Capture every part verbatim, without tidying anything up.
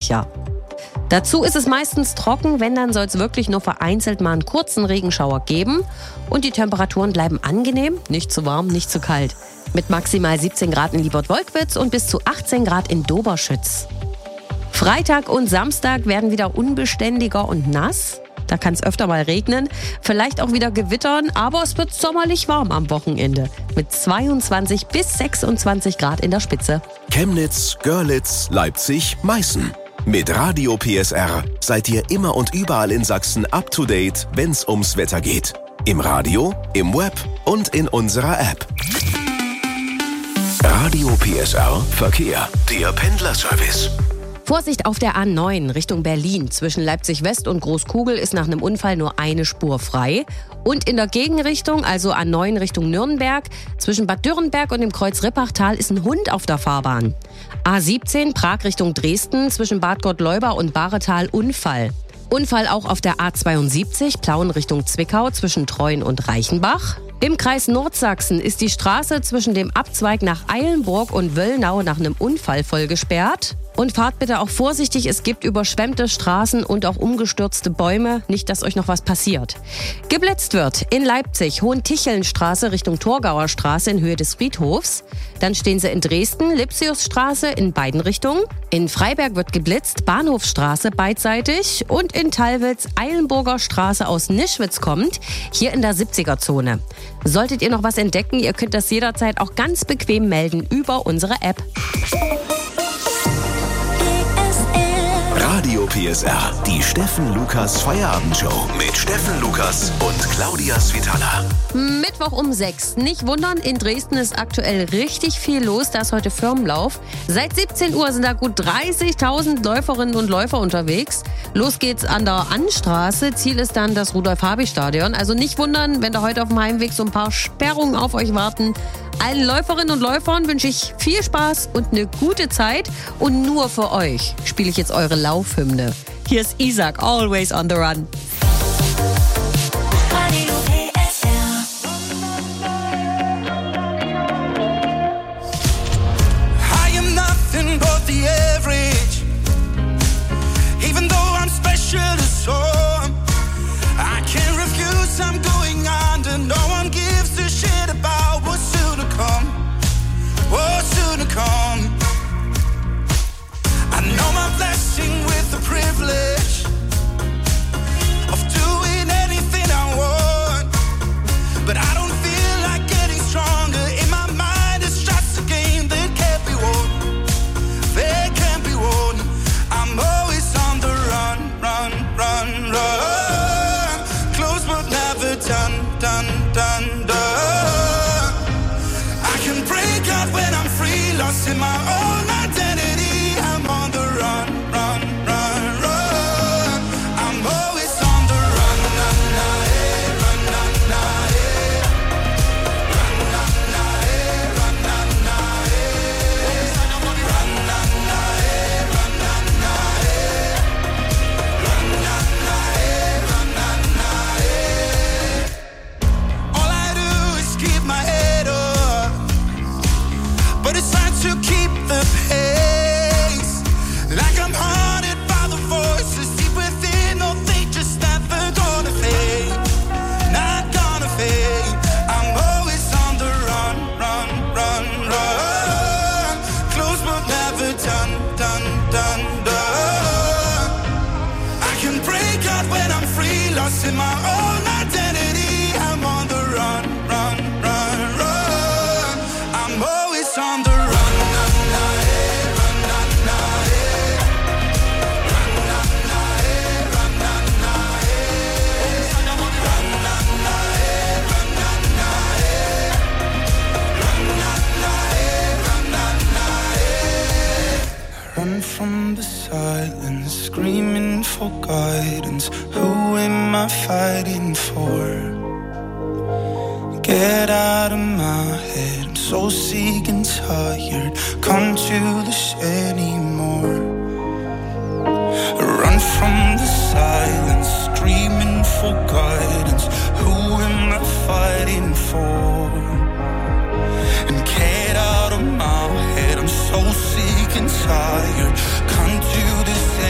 Jahr. Dazu ist es meistens trocken, wenn, dann soll es wirklich nur vereinzelt mal einen kurzen Regenschauer geben. Und die Temperaturen bleiben angenehm, nicht zu warm, nicht zu kalt. Mit maximal siebzehn Grad in Liebert-Wolkwitz und bis zu achtzehn Grad in Doberschütz. Freitag und Samstag werden wieder unbeständiger und nass. Da kann es öfter mal regnen, vielleicht auch wieder gewittern, aber es wird sommerlich warm am Wochenende. Mit zweiundzwanzig bis sechsundzwanzig Grad in der Spitze. Chemnitz, Görlitz, Leipzig, Meißen. Mit Radio P S R seid ihr immer und überall in Sachsen up to date, wenn's ums Wetter geht. Im Radio, im Web und in unserer App. Radio P S R Verkehr, der Pendlerservice. Vorsicht auf der A neun Richtung Berlin. Zwischen Leipzig West und Großkugel ist nach einem Unfall nur eine Spur frei. Und in der Gegenrichtung, also A neun Richtung Nürnberg, zwischen Bad Dürrenberg und dem Kreuz Rippachtal ist ein Hund auf der Fahrbahn. A siebzehn Prag Richtung Dresden, zwischen Bad Gottleuba und Bahretal Unfall. Unfall auch auf der A zweiundsiebzig, Plauen Richtung Zwickau, zwischen Treuen und Reichenbach. Im Kreis Nordsachsen ist die Straße zwischen dem Abzweig nach Eilenburg und Wöllnau nach einem Unfall voll gesperrt. Und fahrt bitte auch vorsichtig, es gibt überschwemmte Straßen und auch umgestürzte Bäume, nicht, dass euch noch was passiert. Geblitzt wird in Leipzig, Hohentichelnstraße Richtung Torgauer Straße in Höhe des Friedhofs. Dann stehen sie in Dresden, Lipsiusstraße in beiden Richtungen. In Freiberg wird geblitzt, Bahnhofstraße beidseitig. Und in Tallwitz, Eilenburger Straße aus Nischwitz kommt, hier in der siebziger-Zone. Solltet ihr noch was entdecken, ihr könnt das jederzeit auch ganz bequem melden über unsere App. Radio P S R, die Steffen Lukas Feierabendshow mit Steffen Lukas und Claudia Svitala. Mittwoch um sechs. Nicht wundern, in Dresden ist aktuell richtig viel los. Da ist heute Firmenlauf. Seit siebzehn Uhr sind da gut dreißigtausend Läuferinnen und Läufer unterwegs. Los geht's an der Annstraße. Ziel ist dann das Rudolf-Habich-Stadion. Also nicht wundern, wenn da heute auf dem Heimweg so ein paar Sperrungen auf euch warten. Allen Läuferinnen und Läufern wünsche ich viel Spaß und eine gute Zeit. Und nur für euch spiele ich jetzt eure Laufhymne. Hier ist Isaac, Always on the Run. I am nothing but the average. Even though I'm special to some, I can't refuse, I'm going under. No one gives a shit about what's soon to come. What's soon to come. I know my blessing with the privilege of doing anything I want, but I don't feel like getting stronger. In my mind it's just a game that can't be won. That can't be won. I'm always on the run, run, run, run. Close but never done, done, done, done. I can break out when I'm free, lost in my own identity. I'm on the run, run, run, run. I'm always on the run, na, na, eh, run, na, na, eh. Run, na, na, eh, run, na, na, eh. Run, na, na, eh, run, na, na, eh. Run, na, na, eh, run, na, na, eh. All I do is keep my head up, but it's hard to keep the pace. Like I'm haunted by the voices deep within. No, they just never gonna fade. Not gonna fade. I'm always on the run, run, run, run. Close but never done, done, done, done. I can break out when I'm free, lost in my own identity. I'm on the run, run, run, run. I'm always on the run, na, na, eh, run, na, na, eh. Run, na, na, eh, run, na, na, eh. Run, na, na, eh, run, na, na, eh. Run, na, na, eh, run, na, na, eh. Run from the silence, screaming for guidance. Who am I fighting for? Get out of my head, I'm so sick and tired. Come to this anymore. Run from the silence, screaming for guidance. Who am I fighting for? And get out of my head, I'm so sick and tired. Come to this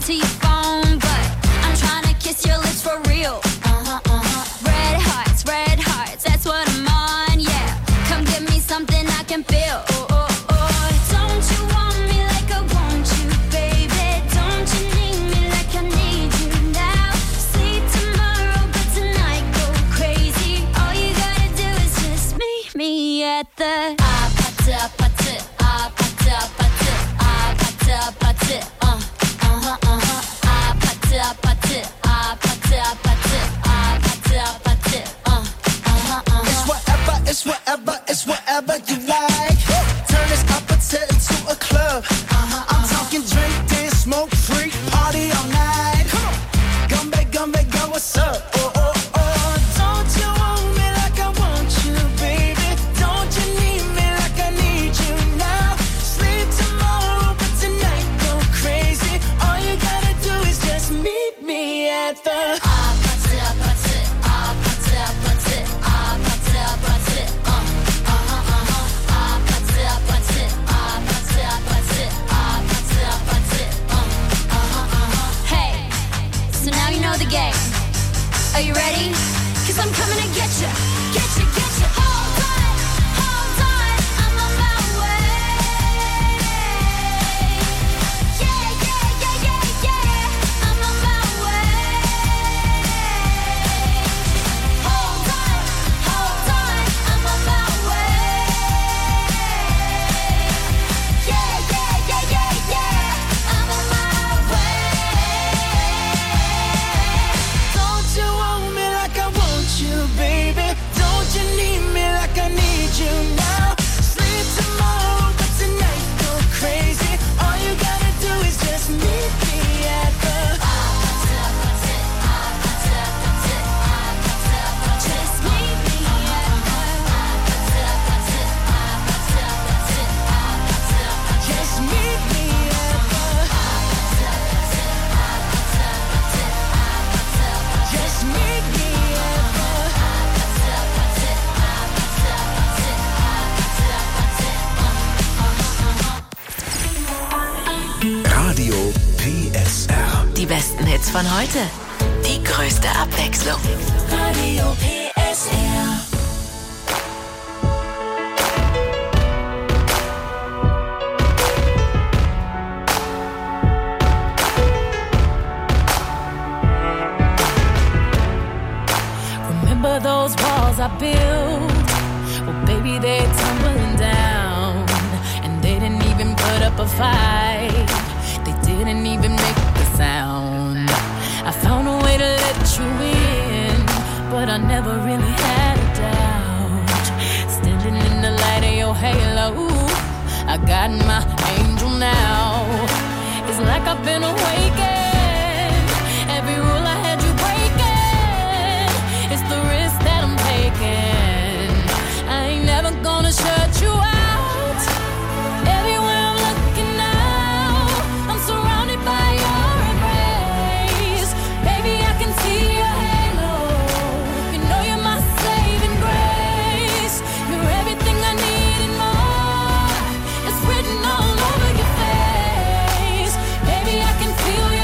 to your phone, but I'm trying to kiss your lips for real. Uh-huh, uh-huh. Red hearts, red hearts, that's what I'm on, yeah. Come give me something I can feel. Oh, oh, oh. Don't you want me like I want you, baby? Don't you need me like I need you now? Sleep tomorrow, but tonight go crazy. All you gotta do is just meet me at the ah, pata, pata, ah, pata, pata, ah, pata, pata, uh, uh-huh, uh-huh, ah, pata, pata, ah, pata, pata, ah, pata, pata, uh, uh-huh, uh-huh. It's whatever, it's whatever, it's whatever you like. Turn this opposite into a club. Uh-huh, I'm talking drink, dance, smoke, freak, party all night. Come on, gumbe, gumbe, go, what's up? Oh, oh, oh. Don't you want me like I want you, baby? Don't you need me like I need you now? Sleep tomorrow, but tonight go crazy. All you gotta do is just meet me at the Ah, pata, pata, ah, pata, pata, ah, pata, pata, uh, uh-huh, uh-huh, ah, pata, pata, ah, pata, pata, ah, pata, pata, uh, uh-huh, uh-huh. Hey, so now you know the game. Are you ready? 'Cause I'm coming to get you, get you, get you. Hold on, hold on, I'm on my way. Yeah, yeah, yeah, yeah, yeah, I'm on my way. Hold on, hold on, I'm on my way. Yeah, yeah, yeah, yeah, yeah, I'm on my way. Don't you want me like I want you, baby? Don't you need me like I need you now? Sleep tomorrow, but tonight go crazy. All you gotta do is just meet me at the Just meet me at just meet me at the just meet me at Radio P S R. Die besten Hits von heute. Die größte Abwechslung. Radio P S R. Remember those walls I built? Well, baby, they're tumbling down. And they didn't even put up a fight. They didn't even make a sound. I found a way to let you in, but I never really had a doubt. Standing in the light of your halo, I got my angel now. It's like I've been awakened. Every rule I had you breaking. It's the risk that I'm taking. I ain't never gonna shut you out. Everywhere I'm looking now, I'm surrounded by your embrace. Baby, I can see your halo. You know you're my saving grace. You're everything I need and more. It's written all over your face. Baby, I can feel your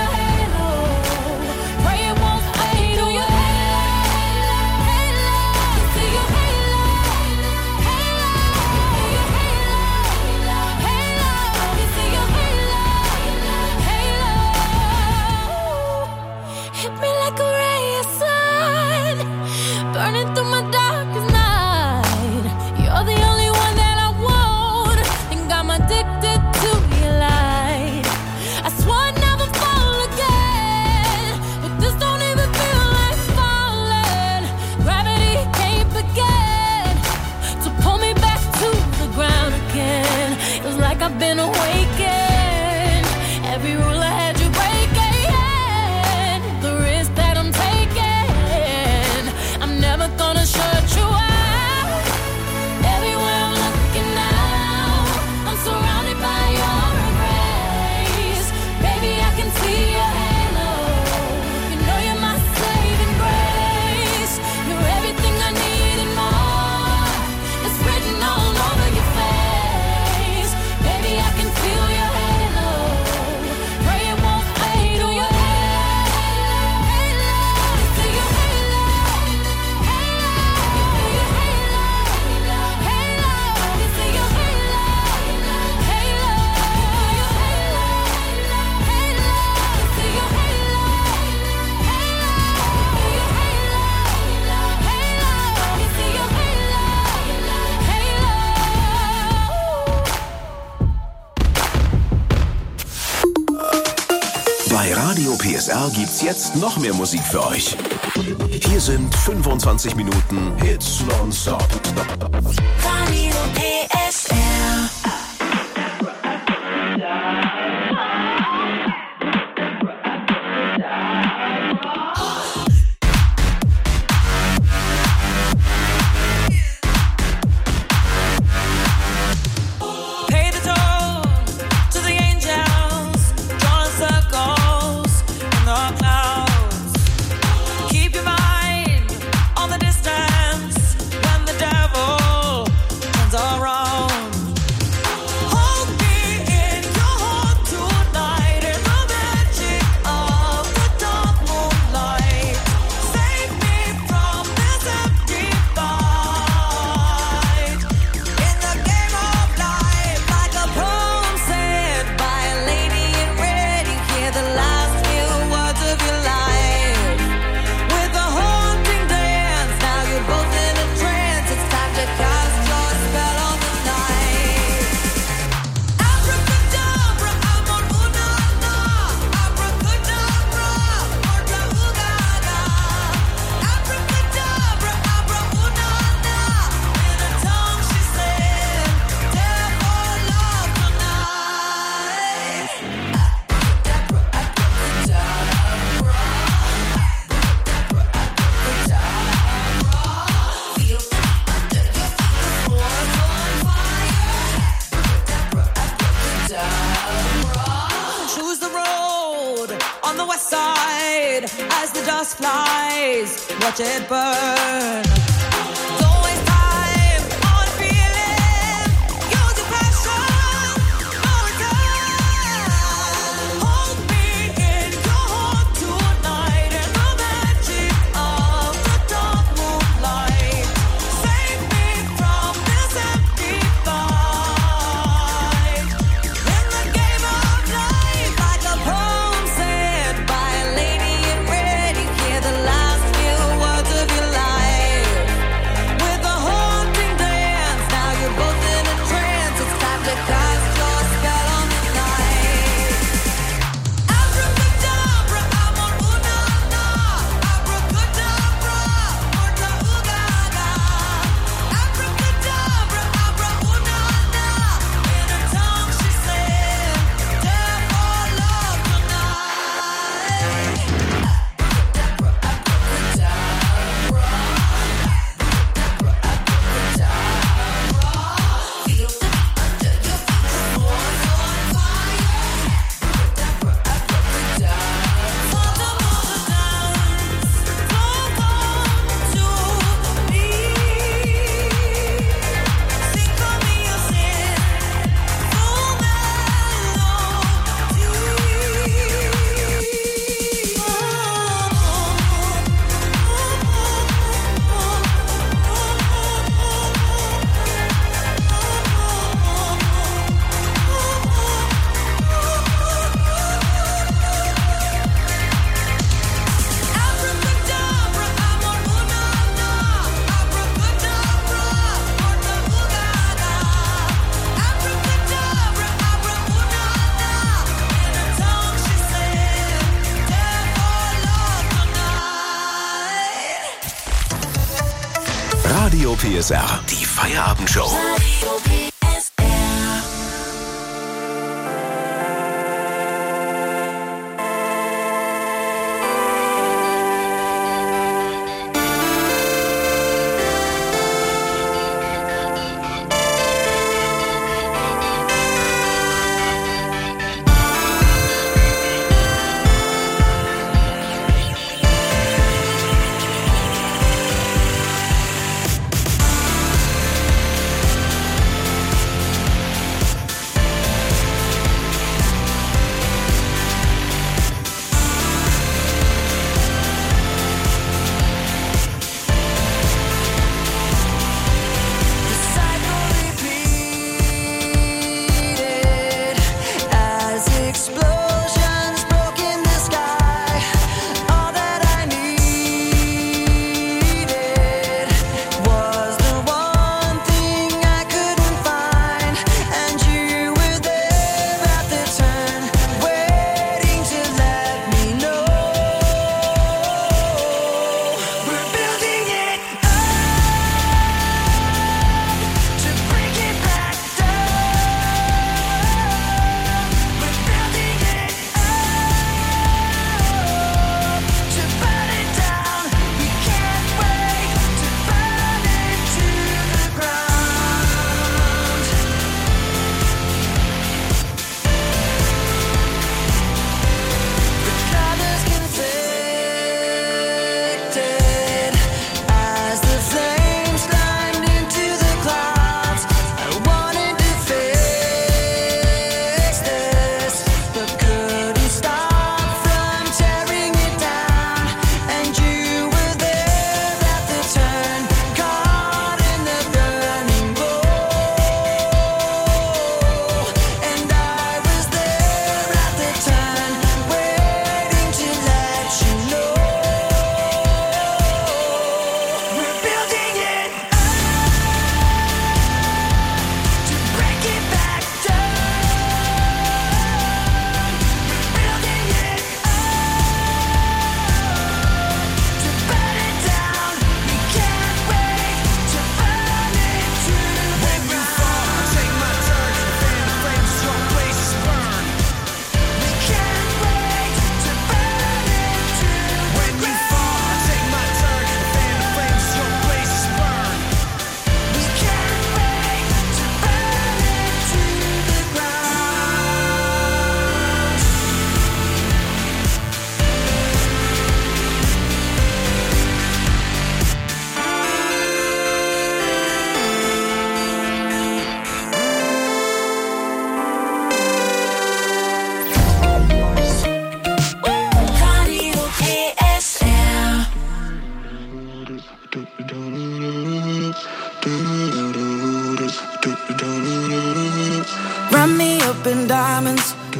Bei Radio P S R gibt's jetzt noch mehr Musik für euch. Hier sind fünfundzwanzig Minuten Hits nonstop. Radio P S R. Watch it burn. Don't waste time on feeling. Use your passion. No return. Hold me in your heart tonight in the magic of the dark moonlight. Save me from this empty fight. In the game of life, like a poem said by a lady in red, you hear the last words of your life. With a haunting dance, now you're both in a trance. It's time to cast your spell on the night. Abracadabra, amor una na. Abracadabra, morta ugaga. Abracadabra, abra una na. In her tongue she said, death or love tonight. Radio P S R, die Feierabendshow. Radio P S R.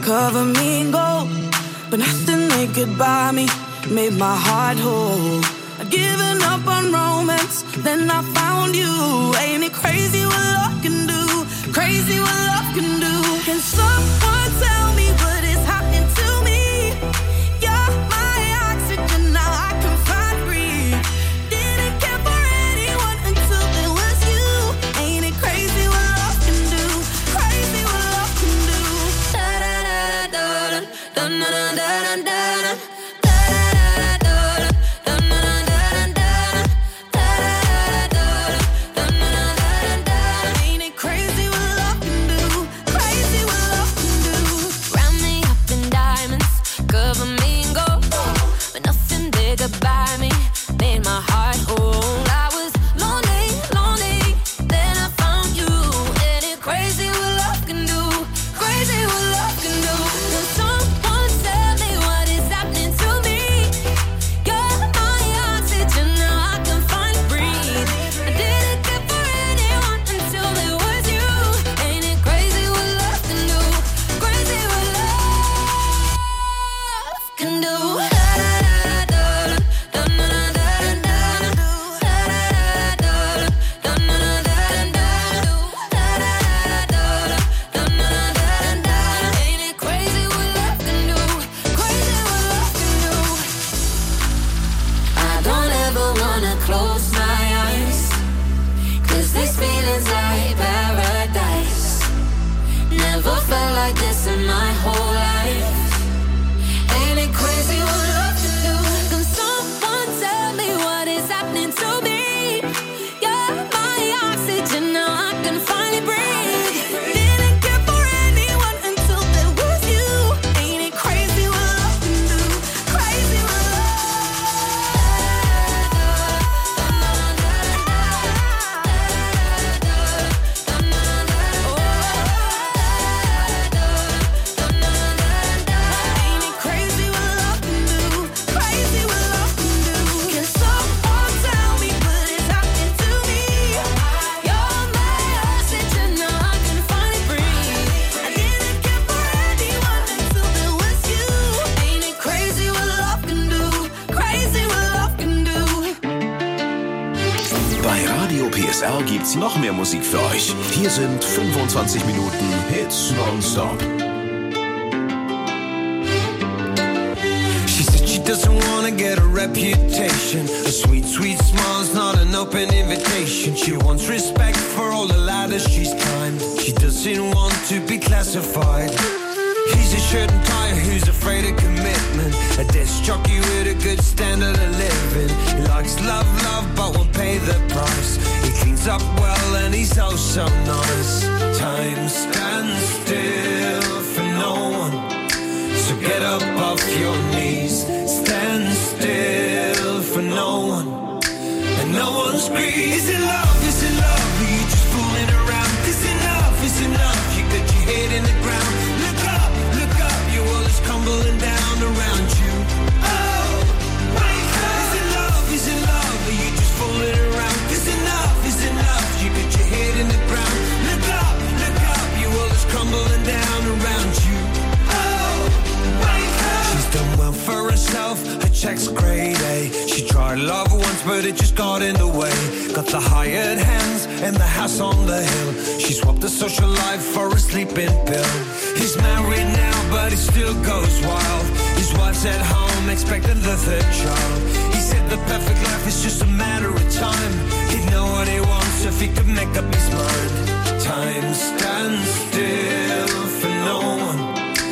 Cover me in gold, but nothing they could buy me made my heart whole. I'd given up on romance, then I found you. Ain't it crazy what love can do? Crazy what love can do. Can someone tell me what is happening to me? You're my oxygen, now I can find breathe. Didn't care for anyone until it was you. Ain't it crazy what love can do? Crazy what love can do. Da da da da da da da da da da. Gibt's noch mehr Musik für euch. Hier sind fünfundzwanzig Minuten Hits nonstop. She said she doesn't wanna get a reputation. A sweet, sweet smile's not an open invitation. She wants respect for all the ladders she's climbed. She doesn't want to be classified. He's a shirt and tie who's afraid of commitment. A disc jockey with a good standard of living. He likes love, love, but won't pay the price. He cleans up well and he's oh so nice. Time stands still for no one, so get up off your knees. Stand still for no one, and no one screams. Is it love, is it love, are you just fooling around? Is enough, is enough, you got your head in the ground. Look up, look up, your world is crumbling down around you. Oh, wake up. Is it love, is it love, are you just fooling around? Is enough, is enough, you got your head in the ground. Look up, look up, your world is crumbling down around you. Oh, wake up. She's done well for herself, her check's grade A. She tried love once but it just got in the way. Got the hired hands and the house on the hill. She swapped the social life for a sleeping pill. He's married now but he still goes wild. His wife's at home expecting the third child. He said the perfect life is just a matter of time. He'd know what he wants if he could make up his mind. Time stands still for no one,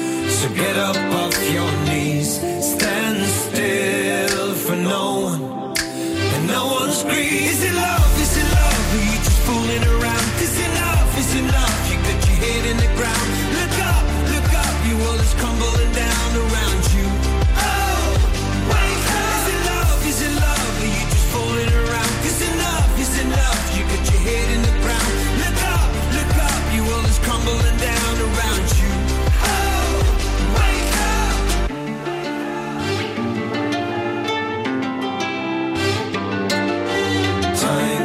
so get up off your knees. Stand still for no one, and no one screams. Is it love, is it love, are you just fooling around? Is enough, is enough, you got your head in the ground. Look up, look up, your world is crumbling down around you. Oh, wake up. Is it love, is it love, are you just fooling around? Is enough, is enough, you got your head in the ground. Look up, look up, your world is crumbling down around you. Oh, wake up. Time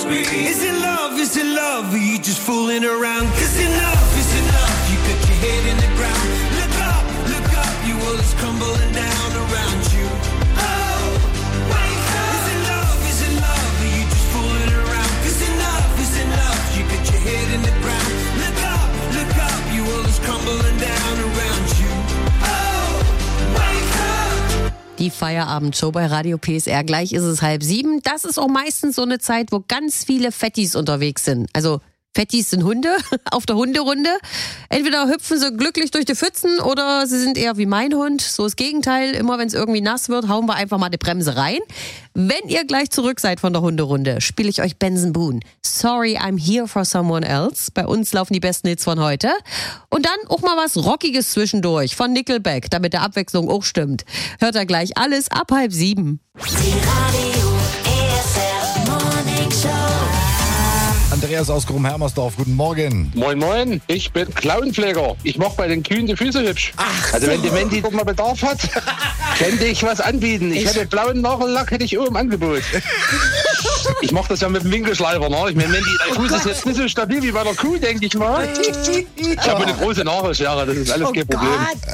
me. Is it love, is it love, or you just fooling around? Cause enough is enough, you got your head in the ground. Look up, look up, your world is crumbling down around you. Oh, wake up. Is it love, is it love, or you just fooling around? Cause enough is enough, you got your head in the ground. Look up, look up, your world is crumbling down around you. Oh, wake up. Die Feierabendshow bei Radio P S R. Gleich ist es halb sieben. Das ist auch meistens so eine Zeit, wo ganz viele Fettis unterwegs sind. Also Fettis sind Hunde auf der Hunderunde. Entweder hüpfen sie glücklich durch die Pfützen oder sie sind eher wie mein Hund. So das Gegenteil. Immer wenn es irgendwie nass wird, hauen wir einfach mal die Bremse rein. Wenn ihr gleich zurück seid von der Hunderunde, spiele ich euch Benson Boone. Sorry, I'm here for someone else. Bei uns laufen die besten Hits von heute. Und dann auch mal was Rockiges zwischendurch von Nickelback, damit der Abwechslung auch stimmt. Hört ihr gleich alles ab halb sieben. Die Radio P S R Morning Show. Andreas aus Grum-Hermersdorf, guten Morgen. Moin Moin, ich bin Klauenpfleger. Ich mache bei den Kühen die Füße hübsch. Ach also so. Wenn die Mandy doch mal Bedarf hat, könnte ich was anbieten. Ich, ich hätte blauen Nagellack, hätte ich oben im Angebot. Ich mache das ja mit dem Winkelschleifer. Ne? Ich meine, Mandy, dein Fuß oh ist jetzt nicht so stabil wie bei der Kuh, denke ich mal. Ich habe eine große Nagelschere, das ist alles oh kein Problem.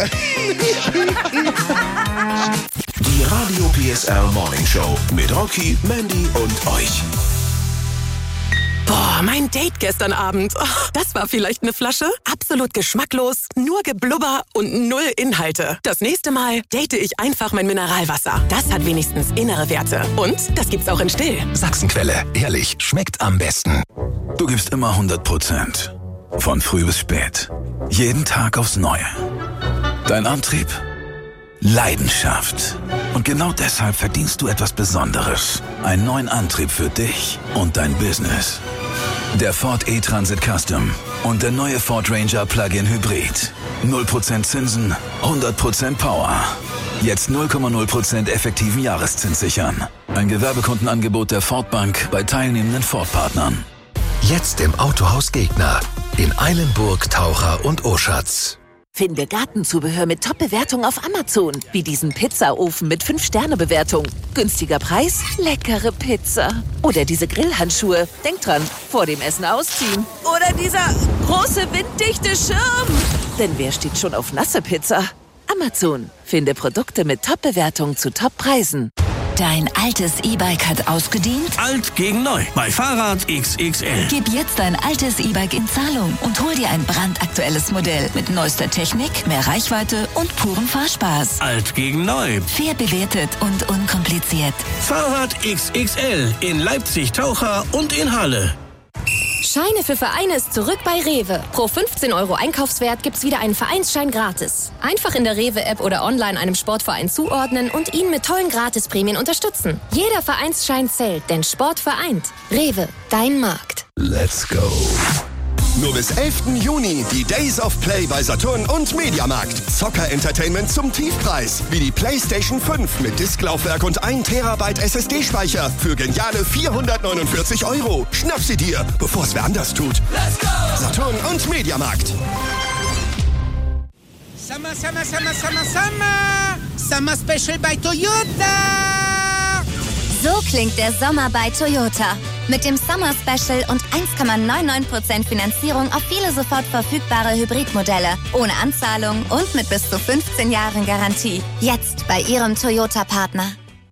Die Radio P S R Morning Show mit Rocky, Mandy und euch. Boah, mein Date gestern Abend. Oh, das war vielleicht eine Flasche? Absolut geschmacklos, nur Geblubber und null Inhalte. Das nächste Mal date ich einfach mein Mineralwasser. Das hat wenigstens innere Werte. Und das gibt's auch in still. Sachsenquelle, ehrlich, schmeckt am besten. Du gibst immer hundert Prozent. Von früh bis spät. Jeden Tag aufs Neue. Dein Antrieb? Leidenschaft. Und genau deshalb verdienst du etwas Besonderes. Einen neuen Antrieb für dich und dein Business. Der Ford E-Transit Custom und der neue Ford Ranger Plug-in Hybrid. null Prozent Zinsen, hundert Prozent Power. Jetzt null Komma null Prozent effektiven Jahreszins sichern. Ein Gewerbekundenangebot der Ford Bank bei teilnehmenden Ford-Partnern. Jetzt im Autohaus Gegner. In Eilenburg, Taucher und Oschatz. Finde Gartenzubehör mit Top-Bewertung auf Amazon. Wie diesen Pizzaofen mit fünf Sterne Bewertung. Günstiger Preis, leckere Pizza. Oder diese Grillhandschuhe. Denk dran, vor dem Essen ausziehen. Oder dieser große winddichte Schirm. Denn wer steht schon auf nasse Pizza? Amazon. Finde Produkte mit Top-Bewertung zu Top-Preisen. Dein altes E-Bike hat ausgedient? Alt gegen neu bei Fahrrad X X L. Gib jetzt dein altes E-Bike in Zahlung und hol dir ein brandaktuelles Modell mit neuester Technik, mehr Reichweite und purem Fahrspaß. Alt gegen neu. Fair bewertet und unkompliziert. Fahrrad X X L in Leipzig, Taucher und in Halle. Scheine für Vereine ist zurück bei Rewe. Pro fünfzehn Euro Einkaufswert gibt's wieder einen Vereinsschein gratis. Einfach in der Rewe-App oder online einem Sportverein zuordnen und ihn mit tollen Gratisprämien unterstützen. Jeder Vereinsschein zählt, denn Sport vereint. Rewe, dein Markt. Let's go. Nur bis elften Juni die Days of Play bei Saturn und Mediamarkt. Zocker-Entertainment zum Tiefpreis. Wie die PlayStation fünf mit Disklaufwerk und ein Terabyte S S D-Speicher für geniale vierhundertneunundvierzig Euro. Schnapp sie dir, bevor es wer anders tut. Let's go! Saturn und Mediamarkt. Summer, Summer, Summer, Summer, Summer. Summer Special bei Toyota. So klingt der Sommer bei Toyota. Mit dem Summer Special und eins Komma neunundneunzig Prozent Finanzierung auf viele sofort verfügbare Hybridmodelle. Ohne Anzahlung und mit bis zu fünfzehn Jahren Garantie. Jetzt bei Ihrem Toyota-Partner.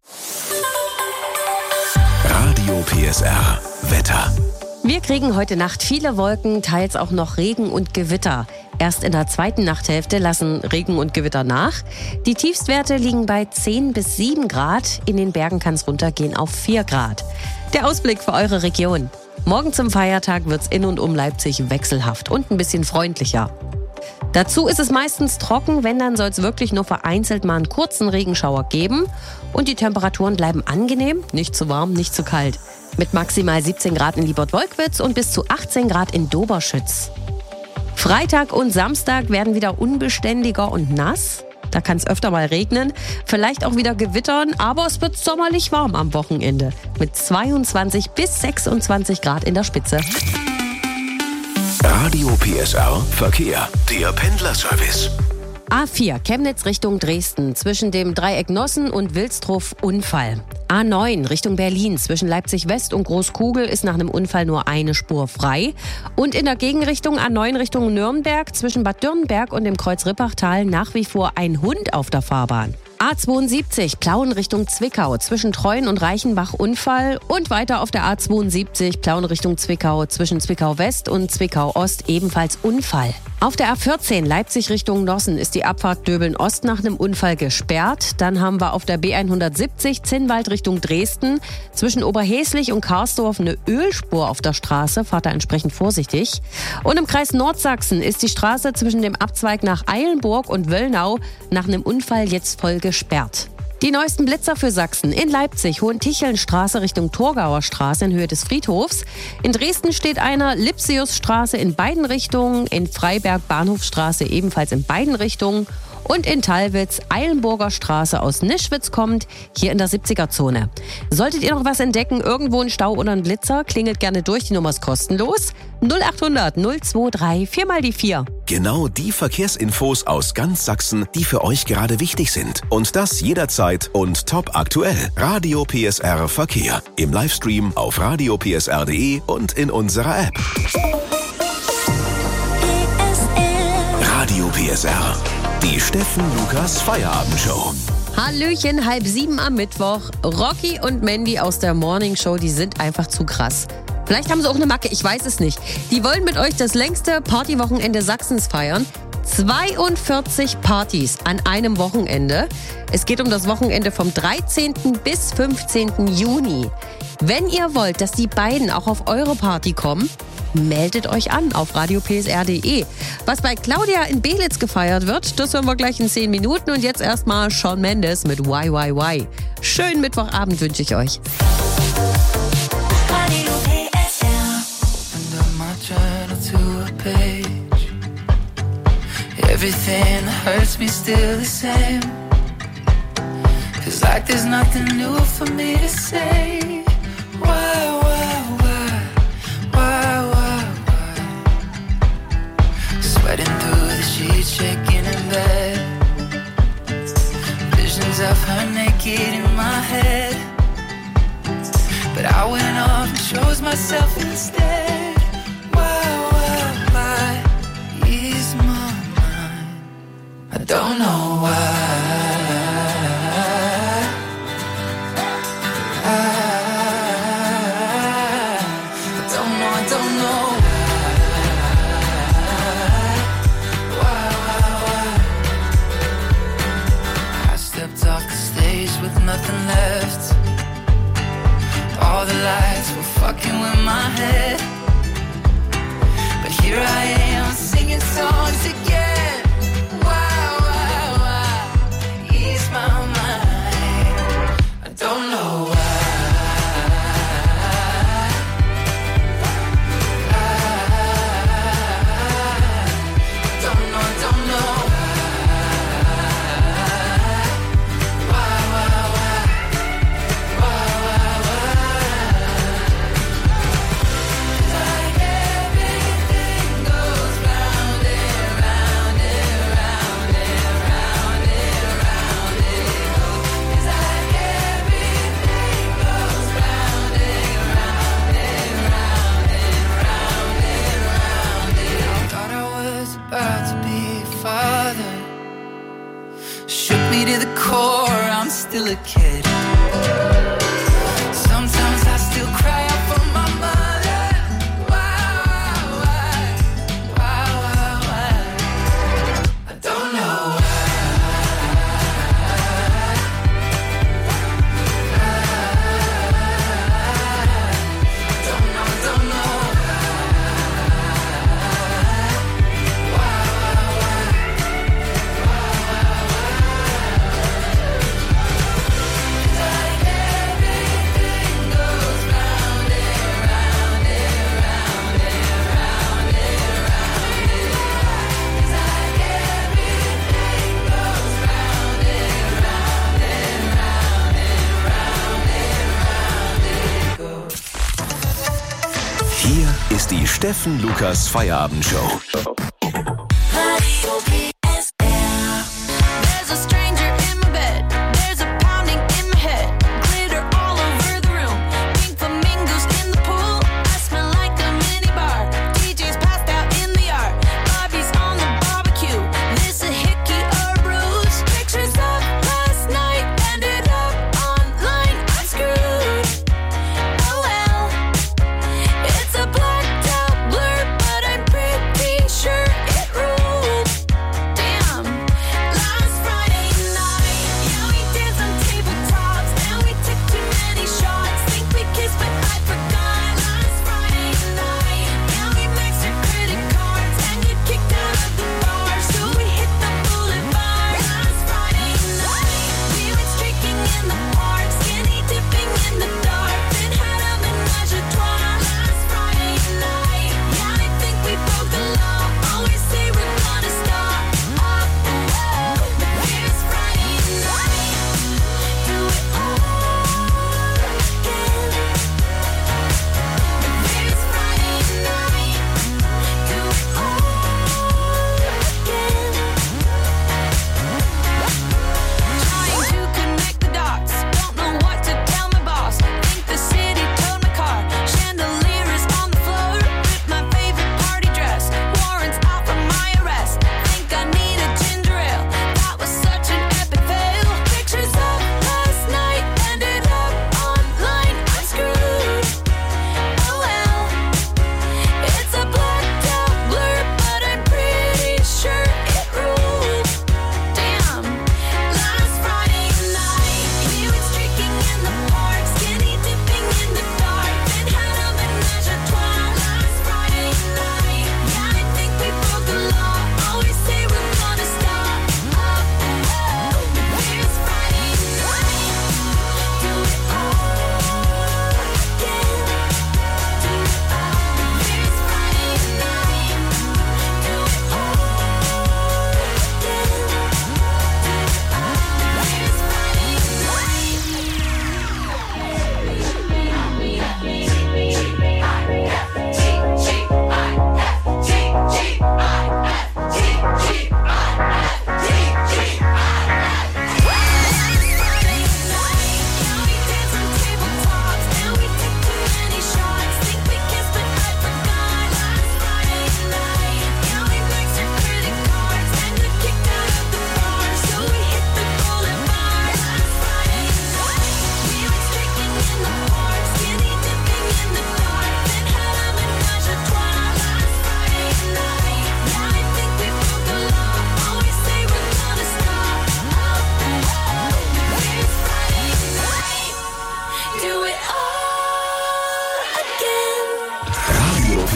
Radio P S R Wetter. Wir kriegen heute Nacht viele Wolken, teils auch noch Regen und Gewitter. Erst in der zweiten Nachthälfte lassen Regen und Gewitter nach. Die Tiefstwerte liegen bei zehn bis sieben Grad. In den Bergen kann es runtergehen auf vier Grad. Der Ausblick für eure Region. Morgen zum Feiertag wird's in und um Leipzig wechselhaft und ein bisschen freundlicher. Dazu ist es meistens trocken, wenn, dann soll es wirklich nur vereinzelt mal einen kurzen Regenschauer geben. Und die Temperaturen bleiben angenehm, nicht zu warm, nicht zu kalt. Mit maximal siebzehn Grad in Liebert-Wolkwitz und bis zu achtzehn Grad in Doberschütz. Freitag und Samstag werden wieder unbeständiger und nass. Da kann es öfter mal regnen, vielleicht auch wieder gewittern, aber es wird sommerlich warm am Wochenende. Mit zweiundzwanzig bis sechsundzwanzig Grad in der Spitze. Radio P S R Verkehr. Der Pendlerservice. A vier, Chemnitz Richtung Dresden, zwischen dem Dreieck Nossen und Wilsdruff Unfall. A neun, Richtung Berlin, zwischen Leipzig West und Großkugel ist nach einem Unfall nur eine Spur frei. Und in der Gegenrichtung A neun Richtung Nürnberg, zwischen Bad Dürrenberg und dem Kreuz Rippachtal nach wie vor ein Hund auf der Fahrbahn. A zweiundsiebzig, Plauen Richtung Zwickau, zwischen Treuen und Reichenbach Unfall und weiter auf der A zweiundsiebzig, Plauen Richtung Zwickau, zwischen Zwickau West und Zwickau Ost ebenfalls Unfall. Auf der A vierzehn, Leipzig Richtung Nossen, ist die Abfahrt Döbeln Ost nach einem Unfall gesperrt. Dann haben wir auf der B hundertsiebzig, Zinnwald Richtung Dresden, zwischen Oberhäslich und Karsdorf eine Ölspur auf der Straße, fahrt da entsprechend vorsichtig. Und im Kreis Nordsachsen ist die Straße zwischen dem Abzweig nach Eilenburg und Wöllnau nach einem Unfall jetzt voll gesperrt. Die neuesten Blitzer für Sachsen. In Leipzig, Hohentichelnstraße Richtung Torgauer Straße in Höhe des Friedhofs. In Dresden steht einer, Lipsiusstraße in beiden Richtungen. In Freiberg, Bahnhofstraße ebenfalls in beiden Richtungen. Und in Tallwitz, Eilenburger Straße aus Nischwitz kommt, hier in der siebziger-Zone. Solltet ihr noch was entdecken, irgendwo ein Stau oder ein Blitzer, klingelt gerne durch, die Nummer ist kostenlos. null achthundert null zweiundzwanzig vier mal die vier. Genau die Verkehrsinfos aus ganz Sachsen, die für euch gerade wichtig sind. Und das jederzeit und top aktuell. Radio P S R Verkehr. Im Livestream auf radio p s r punkt d e und in unserer App. Radio P S R. Die Steffen Lukas Feierabendshow. Hallöchen, halb sieben am Mittwoch. Rocky und Mandy aus der Morning Show, die sind einfach zu krass. Vielleicht haben sie auch eine Macke, ich weiß es nicht. Die wollen mit euch das längste Partywochenende Sachsens feiern. zweiundvierzig Partys an einem Wochenende. Es geht um das Wochenende vom dreizehnten bis fünfzehnten Juni. Wenn ihr wollt, dass die beiden auch auf eure Party kommen, meldet euch an auf radio p s r punkt d e. Was bei Claudia in Belitz gefeiert wird, das hören wir gleich in zehn Minuten. Und jetzt erstmal Shawn Mendes mit Y Y Y. Schönen Mittwochabend wünsche ich euch. Radio P S R. Under my journal to a page. Everything that hurts me still the same. Feels like there's nothing new for me to say. Why, why, why, why, why, why? Sweating through the sheets, shaking in bed. Visions of her naked in my head. But I went off and chose myself instead. Why, why, why ease my mind? I don't know why. Nothing left. All the lights were fucking with my head. But here I am singing songs again. Why, why, why ease my mind? I don't know why. I don't know, I don't know. To the core, I'm still a kid. Sometimes I still cry out for my mother. Why, why, why, why, why? I don't know why. I don't know, I don't know. Why, why, why? Hier ist die Steffen Lukas Feierabendshow. Radio P S R.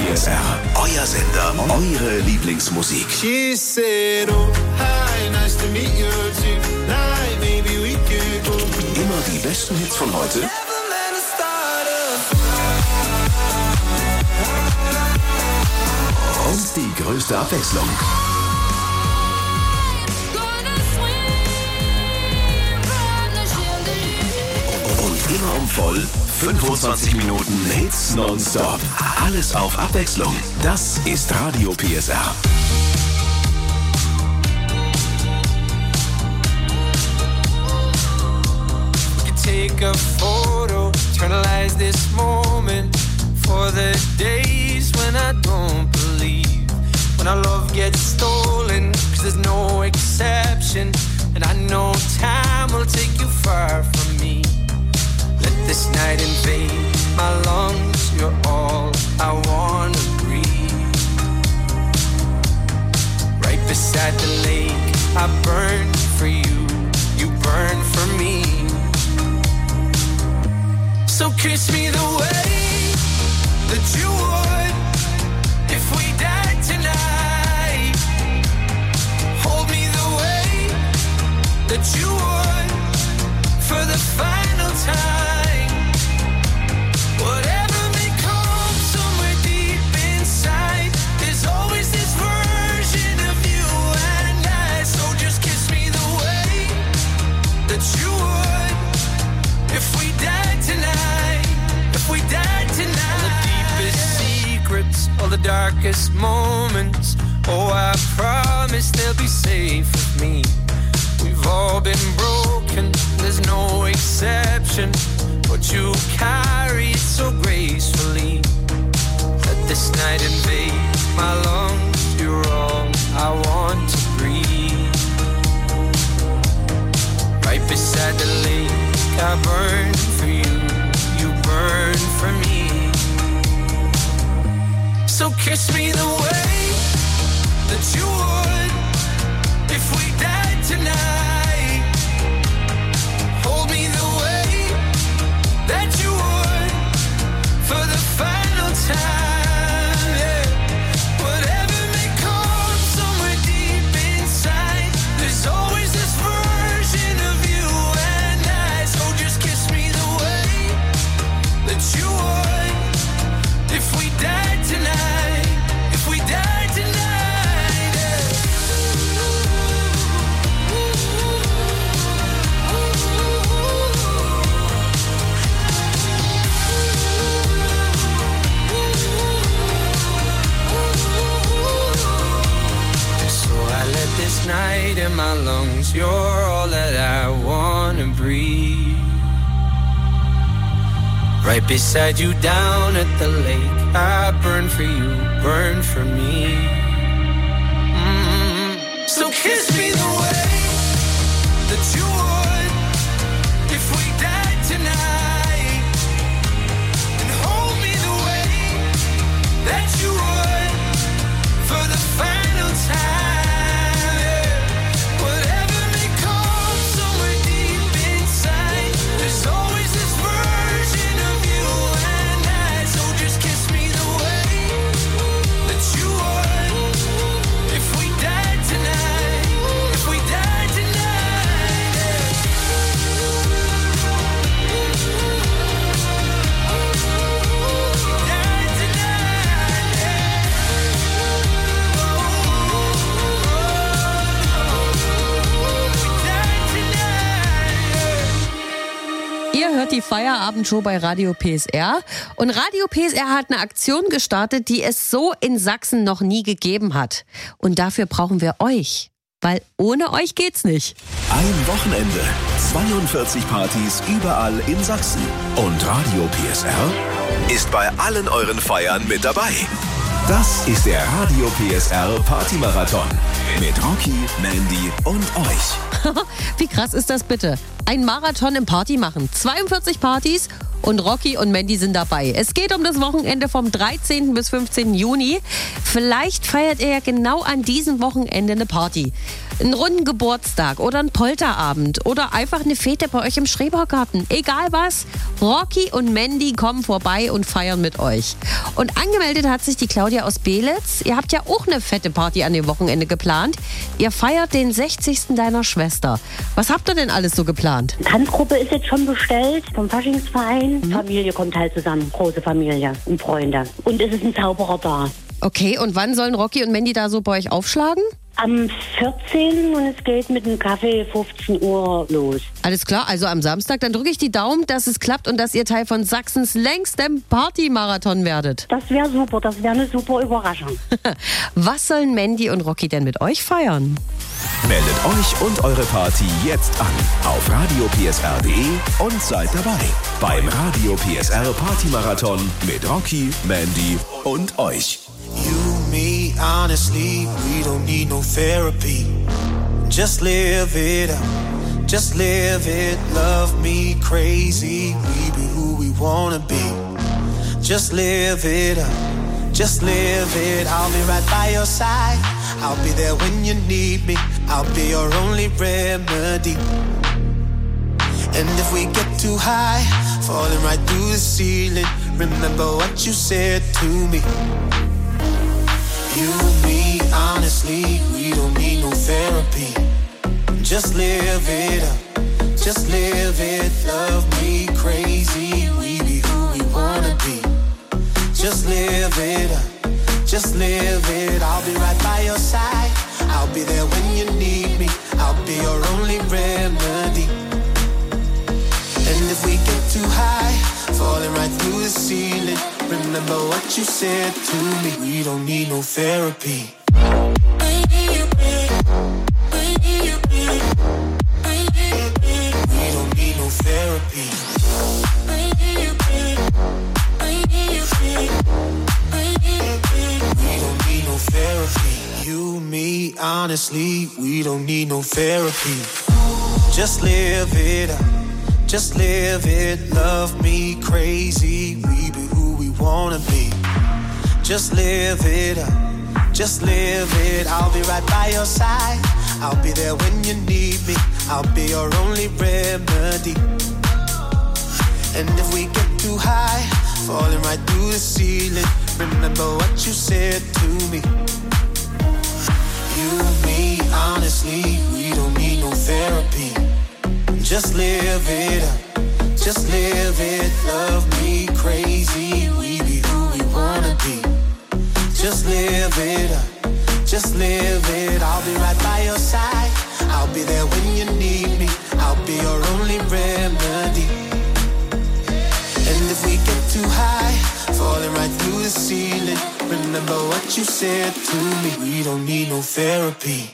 P S R, euer Sender, eure Lieblingsmusik. She said, oh, hi, nice to meet you tonight. Maybe we could go. Immer die besten Hits von heute und die größte Abwechslung. Und immer um voll fünfundzwanzig Minuten Hits nonstop. Alles auf Abwechslung. Das ist Radio P S R. Take a photo, eternalize this moment for the days when I don't believe, when our love gets stolen, cause there's no exception, and I know time will take you far from me. Let this night invade my lungs, you're all I wanna breathe. Right beside the lake, I burn for you, you burn for me. So kiss me the way that you would if we died tonight. Hold me the way that you would for the final time. Whatever may come somewhere deep inside, there's always this version of you and I. So just kiss me the way that you would if we died tonight. We died tonight. All the deepest secrets, all the darkest moments. Oh, I promise they'll be safe with me. We've all been broken, there's no exception. But you carry it so gracefully. Let this night invade my lungs. You're all I want to breathe. Right beside the lake, I burn for you. Burn for me. So kiss me the way that you would if we died tonight. Hold me the way that you would for the final time. Yeah. Whatever may come somewhere deep inside, there's always this version of you and I. So just kiss me the way that you would if we died tonight, if we died tonight. Yeah. So I let this night in my lungs, you're all that I wanna breathe. Right beside you down at the lake, I burn for you, burn for me. Mm-hmm. So kiss me the way that you would if we died tonight, and hold me the way that you would for the final time. Yeah. Whatever may come somewhere deep inside, there's always this version of you and I. So just kiss me the way that you would if we died tonight, if we died tonight. Yeah. Died tonight, yeah. Ihr hört die Feierabendshow bei Radio P S R. Und Radio P S R hat eine Aktion gestartet, die es so in Sachsen noch nie gegeben hat. Und dafür brauchen wir euch. Weil ohne euch geht's nicht. Ein Wochenende, zweiundvierzig Partys überall in Sachsen. Und Radio P S R ist bei allen euren Feiern mit dabei. Das ist der Radio P S R Partymarathon mit Rocky, Mandy und euch. Wie krass ist das bitte? Ein Marathon im Party machen. zweiundvierzig Partys und Rocky und Mandy sind dabei. Es geht um das Wochenende vom dreizehnten bis fünfzehnten Juni. Vielleicht feiert ihr ja genau an diesem Wochenende eine Party. einen runden Geburtstag oder einen Polterabend oder einfach eine Fete bei euch im Schrebergarten. Egal was, Rocky und Mandy kommen vorbei und feiern mit euch. Und angemeldet hat sich die Claudia aus Belitz. Ihr habt ja auch eine fette Party an dem Wochenende geplant. Ihr feiert den sechzigsten deiner Schwester. Was habt ihr denn alles so geplant? Tanzgruppe ist jetzt schon bestellt vom Faschingsverein. Mhm. Familie kommt halt zusammen, große Familie und Freunde. Und es ist ein Zauberer da. Okay, und wann sollen Rocky und Mandy da so bei euch aufschlagen? Am vierzehnten und es geht mit dem Kaffee fünfzehn Uhr los. Alles klar, also am Samstag. Dann drücke ich die Daumen, dass es klappt und dass ihr Teil von Sachsens längstem Partymarathon werdet. Das wäre super, das wäre eine super Überraschung. Was sollen Mandy und Rocky denn mit euch feiern? Meldet euch und eure Party jetzt an auf radio p s r punkt d e und seid dabei beim Radio P S R Partymarathon mit Rocky, Mandy und euch. You, me, honestly, we don't need no therapy. Just live it up, just live it. Love me crazy, we be who we wanna be. Just live it up, just live it. I'll be right by your side, I'll be there when you need me. I'll be your only remedy. And if we get too high, falling right through the ceiling, remember what you said to me. You, me, honestly, we don't need no therapy. Just live it up, just live it. Love me crazy, we be who we wanna be. Just live it up, just live it. I'll be right by your side, I'll be there when you need me. I'll be your only remedy. And if we get too high, falling right through the ceiling, remember what you said to me. We don't need no therapy. We don't need no therapy. We don't need no therapy. You, me, honestly, we don't need no therapy. Just live it up, just live it. Love me crazy, we be who we wanna be. Just live it up, just live it. I'll be right by your side, I'll be there when you need me. I'll be your only remedy. And if we get too high, falling right through the ceiling, remember what you said to me. You, me, honestly, we don't need no therapy. Just live it up, just live it. Love me crazy, we be who we wanna be. Just live it up, just live it. I'll be right by your side, I'll be there when you need me. I'll be your only remedy. And if we get too high, falling right through the ceiling, remember what you said to me. We don't need no therapy.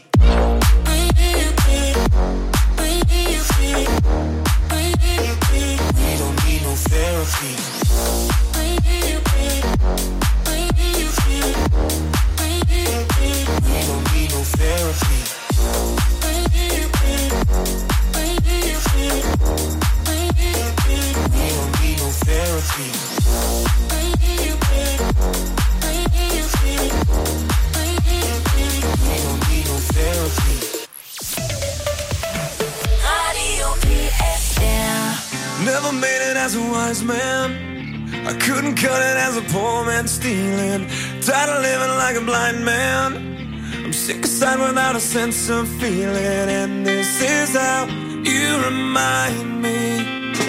We don't need no therapy. We don't need no therapy. We don't need no therapy. We don't need no therapy. Never made it as a wise man, I couldn't cut it as a poor man stealing. Tired of living like a blind man, I'm sick aside without a sense of feeling. And this is how you remind me.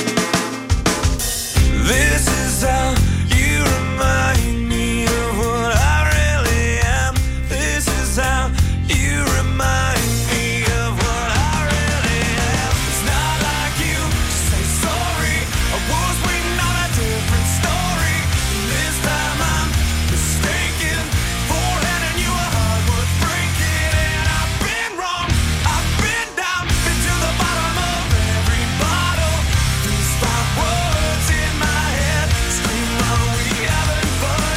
This is how you remind me of what I really am. This is how you remind me of what I really am. It's not like you to say sorry, I was waiting on a different story. And this time I'm mistaken for handing you a heart worth breaking. And I've been wrong, I've been down, been to the bottom of every bottle. These five words in my head scream, are we having fun?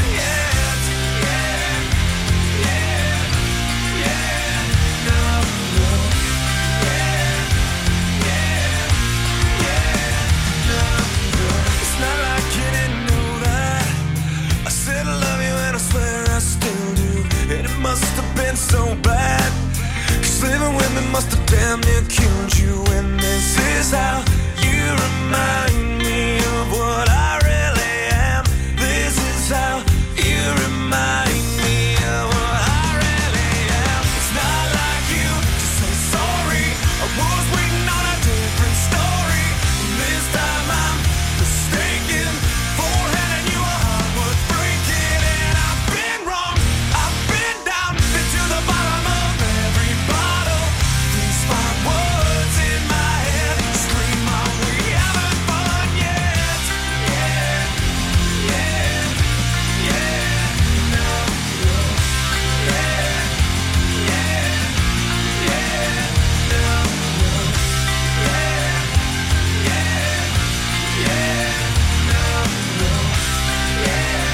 must have damn near killed you. And this is how you remind me of what I really am. This is how you remind me of what I really am. It's not like you to say sorry. I was waiting on a different story. This time I'm mistaken for handing you a heart worth breaking. And I've been wrong, I've been down, been to the bottom of every bottle. These five words in my head scream out, we haven't fun yet. Yeah, yeah, yeah, no, no, yeah, yeah, yeah, no, no, yeah, yeah, yeah, no, no, yeah,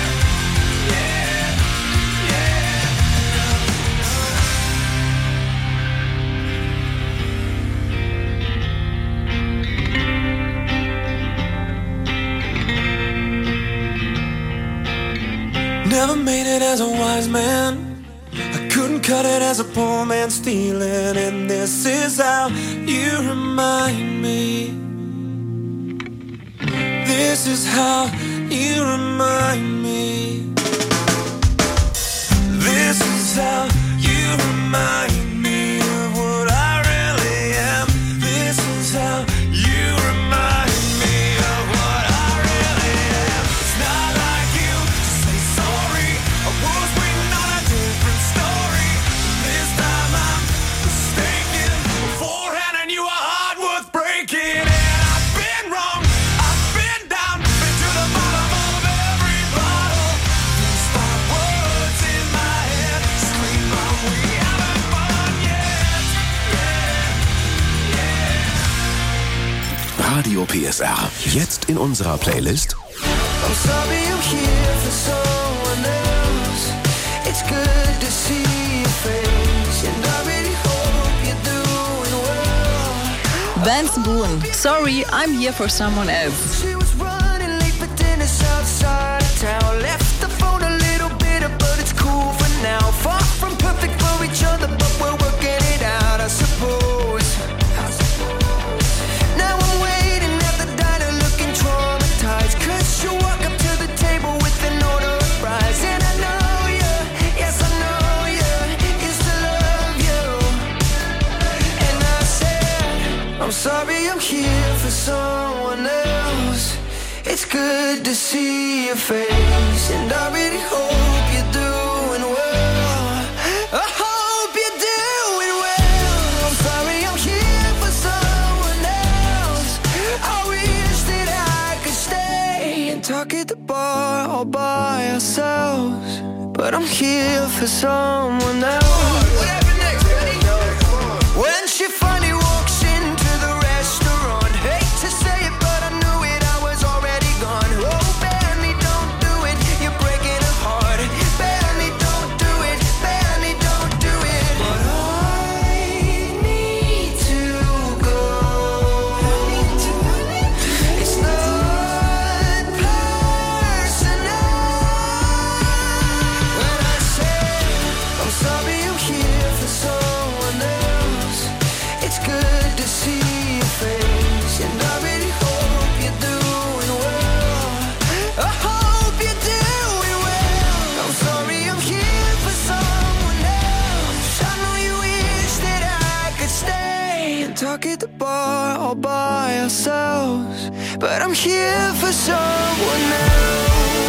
Never made it as a wise man. I couldn't cut it as a poor man stealing. And this is how you remind me. This is how you remind me. This is how you remind me of what I really am. This is how you remind me of what I really am. It's not like you to say sorry. I was waiting on a different story. This time I'm mistaken for handing you a heart worth breaking. And I've been wrong, I've been down, been to the bottom of every bottle. These five words in my head scream out, we haven't fun yet. Yeah, yeah. Radio P S R. Jetzt in unserer Playlist. I'm sorry I'm here for someone else. It's good to see your face, and I really hope you're doing well. Vance Boone, sorry, I'm here for someone else. She was running late for dinner south side of town. Left the phone a little bitter, but it's cool for now. Far from perfect for each other, but we're working it out, I suppose. Now I'm waiting at the diner looking traumatized, 'cause you walk up to the table with an order of fries. And I know you, yes I know you, used to love you. And I said, I'm sorry I'm here for someone else. It's good to see your face, and I really hope you're doing well. I hope you're doing well. I'm sorry I'm here for someone else. I wish that I could stay and talk at the bar all by ourselves, but I'm here for someone else. What happened next? When she finally walks into the restaurant, hate to say it, but I knew it, I was already gone. Oh, Benny, don't do it, you're breaking her heart. Benny, don't do it, Benny, don't do it. But I need to go. It's not personal. When I say I'm sorry I'm here for someone else, it's good to see your face, and I really hope you're doing well. I hope you're doing well. I'm sorry I'm here for someone else. I know you wish that I could stay and talk at the bar all by ourselves, but I'm here for someone else.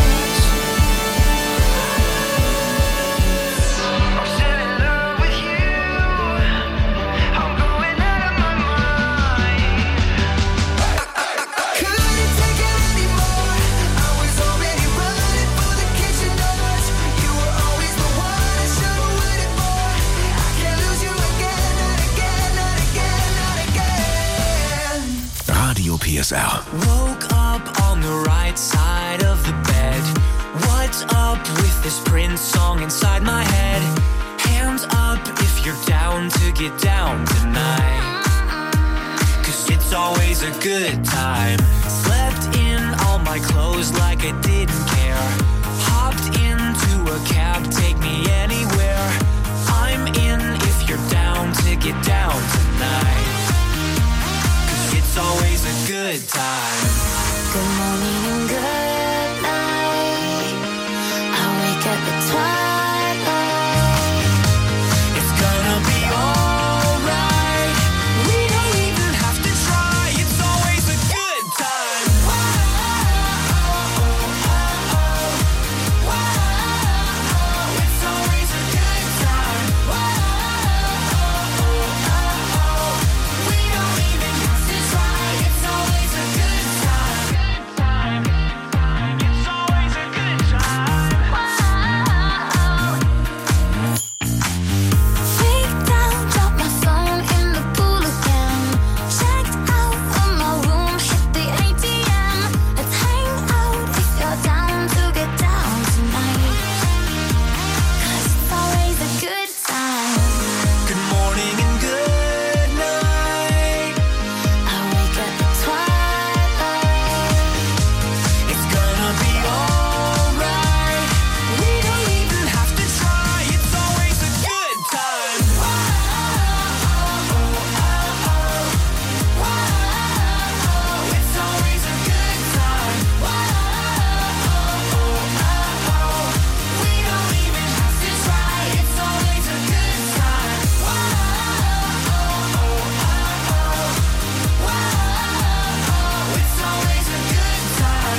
I'm still in love with you. I'm going out of my mind. I couldn't take it anymore. I was already running for the kitchen doors. You were always the one I should have waited for. I can't lose you again, not again, not again, not again. Radio P S R. Woke up on the right side of the bed. What's up with this Prince song inside my head? Hands up if you're down to get down tonight, 'cause it's always a good time. Slept in all my clothes like I didn't care. Hopped into a cab, take me anywhere. I'm in if you're down to get down tonight. at the twilight. It's gonna be alright. We don't even have to try. It's always a good time. It's always a good time. We don't even have to try. It's always a good time. It's always a good time. Freaked out, dropped my phone in the pool again. Checked out of my room, hit the A T M. Let's hang out if you're down to get down tonight. 'Cause it's always a good time. Good morning and good night. I wake at the twilight. It's gonna be alright. We don't even have to try. It's always a good time. It's always a good time. We don't even have to try. It's always a good time. It's always a good time.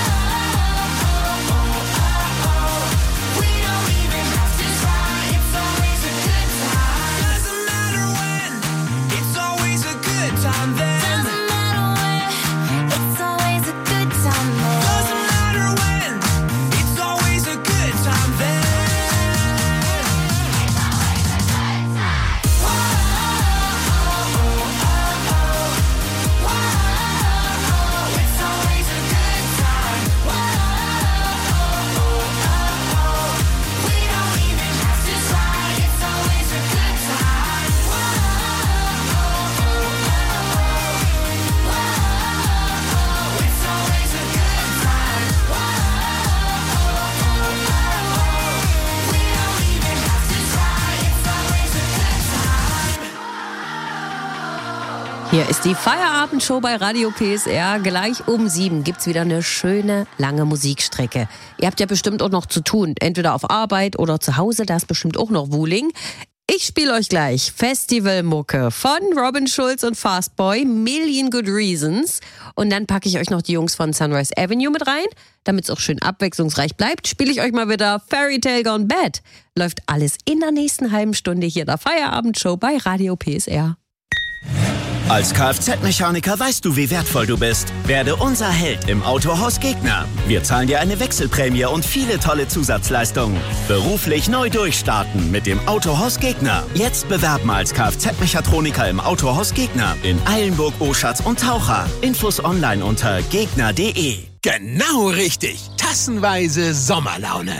We don't even have to try. It's always a good time. Doesn't matter when. It's always a good time then. Doesn't matter when. It's always a good time then. Doesn't matter when. It's always a good time then. It's always a good time. We don't even have to try. It's always a good time. It's always a good time. We don't even have to try. It's always a good time. Hier ist die Feierabendshow bei Radio P S R. Gleich um sieben gibt's wieder eine schöne, lange Musikstrecke. Ihr habt ja bestimmt auch noch zu tun. Entweder auf Arbeit oder zu Hause. Da ist bestimmt auch noch Wuling. Ich spiele euch gleich Festivalmucke von Robin Schulz und Fastboy, Million Good Reasons. Und dann packe ich euch noch die Jungs von Sunrise Avenue mit rein. Damit es auch schön abwechslungsreich bleibt, spiele ich euch mal wieder Fairy Tale Gone Bad. Läuft alles in der nächsten halben Stunde hier in der Feierabendshow bei Radio P S R. Als Kfz-Mechaniker weißt du, wie wertvoll du bist. Werde unser Held im Autohaus Gegner. Wir zahlen dir eine Wechselprämie und viele tolle Zusatzleistungen. Beruflich neu durchstarten mit dem Autohaus Gegner. Jetzt bewerben als Kfz-Mechatroniker im Autohaus Gegner in Eilenburg, Oschatz und Taucher. Infos online unter gegner punkt de. Genau richtig. Tassenweise Sommerlaune.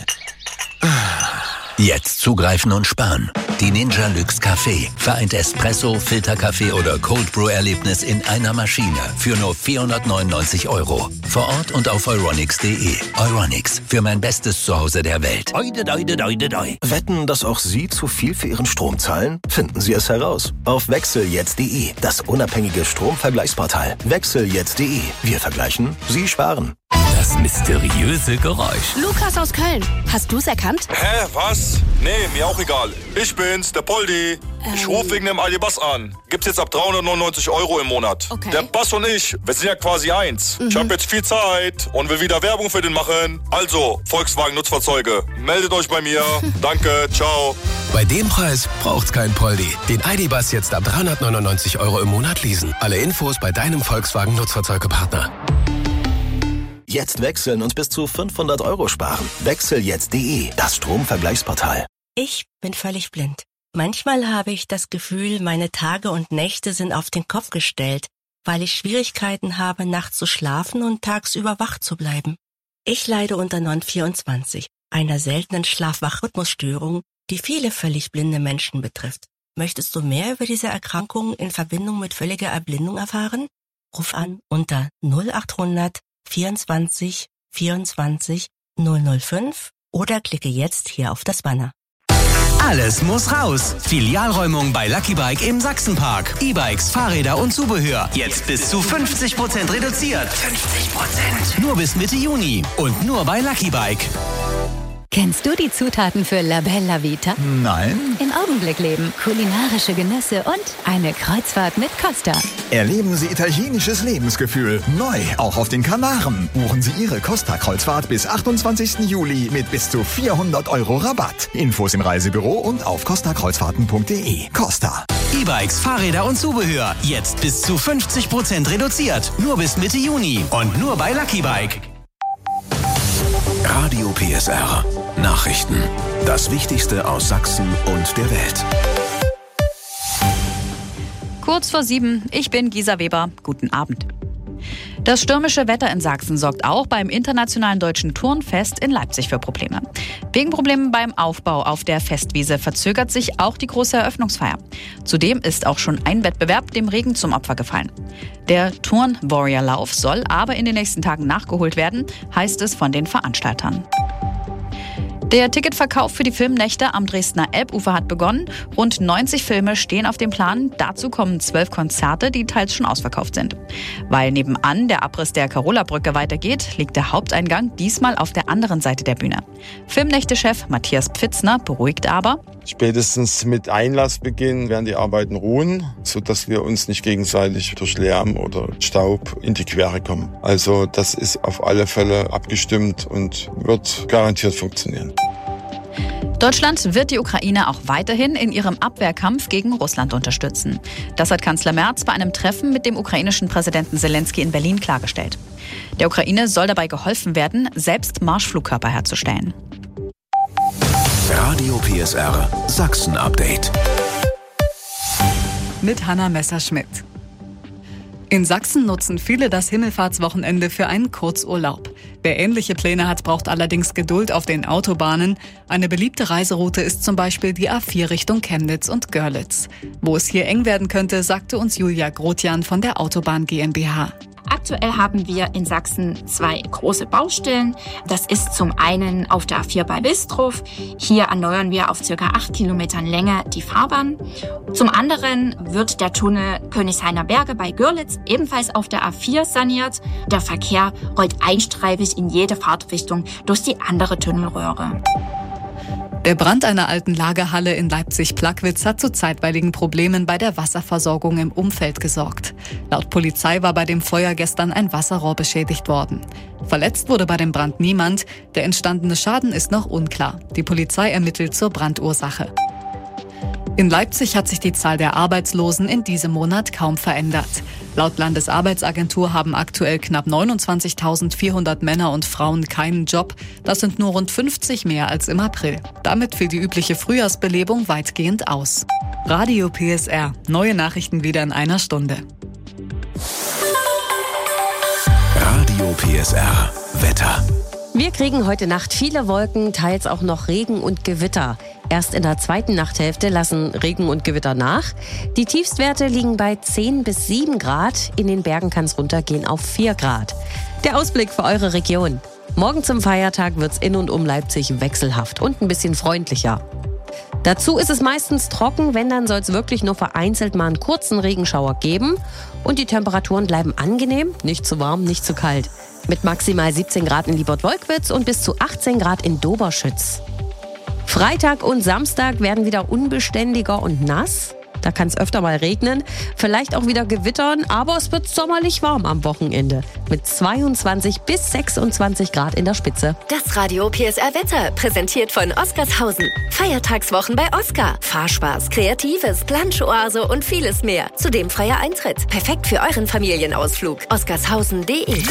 Jetzt zugreifen und sparen. Die Ninja Luxe Café vereint Espresso, Filterkaffee oder Cold Brew Erlebnis in einer Maschine für nur vierhundertneunundneunzig Euro. Vor Ort und auf euronics punkt de. Euronics, für mein bestes Zuhause der Welt. Oide, oide, oide, oide. Wetten, dass auch Sie zu viel für Ihren Strom zahlen? Finden Sie es heraus auf wechseljetzt punkt de, das unabhängige Stromvergleichsportal. wechseljetzt punkt de. Wir vergleichen, Sie sparen. Das mysteriöse Geräusch. Lukas aus Köln. Hast du's erkannt? Hä, was? Nee, mir auch egal. Ich bin's, der Poldi. Ich Ähm. rufe wegen dem Aldi Bass an. Gibt's jetzt ab dreihundertneunundneunzig Euro im Monat. Okay. Der Bass und ich, wir sind ja quasi eins. Ich Mhm. hab jetzt viel Zeit und will wieder Werbung für den machen. Also, Volkswagen Nutzfahrzeuge, meldet euch bei mir. Danke, ciao. Bei dem Preis braucht's kein Poldi. Den I D-Bus jetzt ab dreihundertneunundneunzig Euro im Monat leasen. Alle Infos bei deinem Volkswagen Nutzfahrzeugepartner. Jetzt wechseln und bis zu fünfhundert Euro sparen. wechseljetzt punkt de, das Stromvergleichsportal. Ich bin völlig blind. Manchmal habe ich das Gefühl, meine Tage und Nächte sind auf den Kopf gestellt, weil ich Schwierigkeiten habe, nachts zu schlafen und tagsüber wach zu bleiben. Ich leide unter N O N vierundzwanzig, einer seltenen Schlaf-Wach-Rhythmusstörung, die viele völlig blinde Menschen betrifft. Möchtest du mehr über diese Erkrankung in Verbindung mit völliger Erblindung erfahren? Ruf an unter null achthundert vierundzwanzig vierundzwanzig null null fünf oder klicke jetzt hier auf das Banner. Alles muss raus. Filialräumung bei Lucky Bike im Sachsenpark. E-Bikes, Fahrräder und Zubehör. Jetzt bis zu fünfzig Prozent reduziert. fünfzig Prozent. Nur bis Mitte Juni. Und nur bei Lucky Bike. Kennst du die Zutaten für La Bella Vita? Nein. Im Augenblick leben, kulinarische Genüsse und eine Kreuzfahrt mit Costa. Erleben Sie italienisches Lebensgefühl. Neu, auch auf den Kanaren. Buchen Sie Ihre Costa-Kreuzfahrt bis achtundzwanzigsten Juli mit bis zu vierhundert Euro Rabatt. Infos im Reisebüro und auf costa kreuzfahrten punkt de. Costa. E-Bikes, Fahrräder und Zubehör. Jetzt bis zu fünfzig Prozent reduziert. Nur bis Mitte Juni. Und nur bei Lucky Bike. Radio P S R. Nachrichten. Das Wichtigste aus Sachsen und der Welt. Kurz vor sieben, ich bin Gisa Weber. Guten Abend. Das stürmische Wetter in Sachsen sorgt auch beim Internationalen Deutschen Turnfest in Leipzig für Probleme. Wegen Problemen beim Aufbau auf der Festwiese verzögert sich auch die große Eröffnungsfeier. Zudem ist auch schon ein Wettbewerb dem Regen zum Opfer gefallen. Der Turn-Warrior-Lauf soll aber in den nächsten Tagen nachgeholt werden, heißt es von den Veranstaltern. Der Ticketverkauf für die Filmnächte am Dresdner Elbufer hat begonnen. Rund neunzig Filme stehen auf dem Plan. Dazu kommen zwölf Konzerte, die teils schon ausverkauft sind. Weil nebenan der Abriss der Carola-Brücke weitergeht, liegt der Haupteingang diesmal auf der anderen Seite der Bühne. Filmnächte-Chef Matthias Pfitzner beruhigt aber: Spätestens mit Einlassbeginn werden die Arbeiten ruhen, sodass wir uns nicht gegenseitig durch Lärm oder Staub in die Quere kommen. Also das ist auf alle Fälle abgestimmt und wird garantiert funktionieren. Deutschland wird die Ukraine auch weiterhin in ihrem Abwehrkampf gegen Russland unterstützen. Das hat Kanzler Merz bei einem Treffen mit dem ukrainischen Präsidenten Zelensky in Berlin klargestellt. Der Ukraine soll dabei geholfen werden, selbst Marschflugkörper herzustellen. Radio P S R Sachsen Update. Mit Hanna Messerschmidt. In Sachsen nutzen viele das Himmelfahrtswochenende für einen Kurzurlaub. Wer ähnliche Pläne hat, braucht allerdings Geduld auf den Autobahnen. Eine beliebte Reiseroute ist zum Beispiel die A vier Richtung Chemnitz und Görlitz. Wo es hier eng werden könnte, sagte uns Julia Grotjan von der Autobahn GmbH. Aktuell haben wir in Sachsen zwei große Baustellen. Das ist zum einen auf der A vier bei Wilsdruff. Hier erneuern wir auf circa acht Kilometern Länge die Fahrbahn. Zum anderen wird der Tunnel Königshainer Berge bei Görlitz ebenfalls auf der A vier saniert. Der Verkehr rollt einstreifig in jede Fahrtrichtung durch die andere Tunnelröhre. Der Brand einer alten Lagerhalle in Leipzig-Plagwitz hat zu zeitweiligen Problemen bei der Wasserversorgung im Umfeld gesorgt. Laut Polizei war bei dem Feuer gestern ein Wasserrohr beschädigt worden. Verletzt wurde bei dem Brand niemand. Der entstandene Schaden ist noch unklar. Die Polizei ermittelt zur Brandursache. In Leipzig hat sich die Zahl der Arbeitslosen in diesem Monat kaum verändert. Laut Landesarbeitsagentur haben aktuell knapp neunundzwanzigtausendvierhundert Männer und Frauen keinen Job. Das sind nur rund fünfzig mehr als im April. Damit fiel die übliche Frühjahrsbelebung weitgehend aus. Radio P S R. Neue Nachrichten wieder in einer Stunde. Radio P S R Wetter. Wir kriegen heute Nacht viele Wolken, teils auch noch Regen und Gewitter. Erst in der zweiten Nachthälfte lassen Regen und Gewitter nach. Die Tiefstwerte liegen bei zehn bis sieben Grad. In den Bergen kann es runtergehen auf vier Grad. Der Ausblick für eure Region. Morgen zum Feiertag wird's in und um Leipzig wechselhaft und ein bisschen freundlicher. Dazu ist es meistens trocken, wenn, dann soll es wirklich nur vereinzelt mal einen kurzen Regenschauer geben. Und die Temperaturen bleiben angenehm, nicht zu warm, nicht zu kalt. Mit maximal siebzehn Grad in Liebert-Wolkwitz und bis zu achtzehn Grad in Doberschütz. Freitag und Samstag werden wieder unbeständiger und nass. Da kann es öfter mal regnen, vielleicht auch wieder gewittern, aber es wird sommerlich warm am Wochenende. Mit zweiundzwanzig bis sechsundzwanzig Grad in der Spitze. Das Radio P S R Wetter, präsentiert von Oskarshausen. Feiertagswochen bei Oskar. Fahrspaß, Kreatives, Plansch-Oase und vieles mehr. Zudem freier Eintritt. Perfekt für euren Familienausflug. oskarshausen punkt de.